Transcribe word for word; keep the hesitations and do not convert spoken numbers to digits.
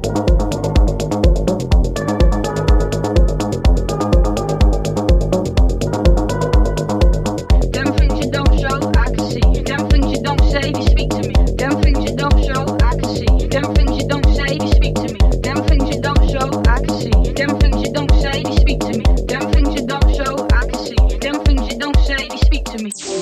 Them things you don't show, I can see. Them things you don't say, they speak to me.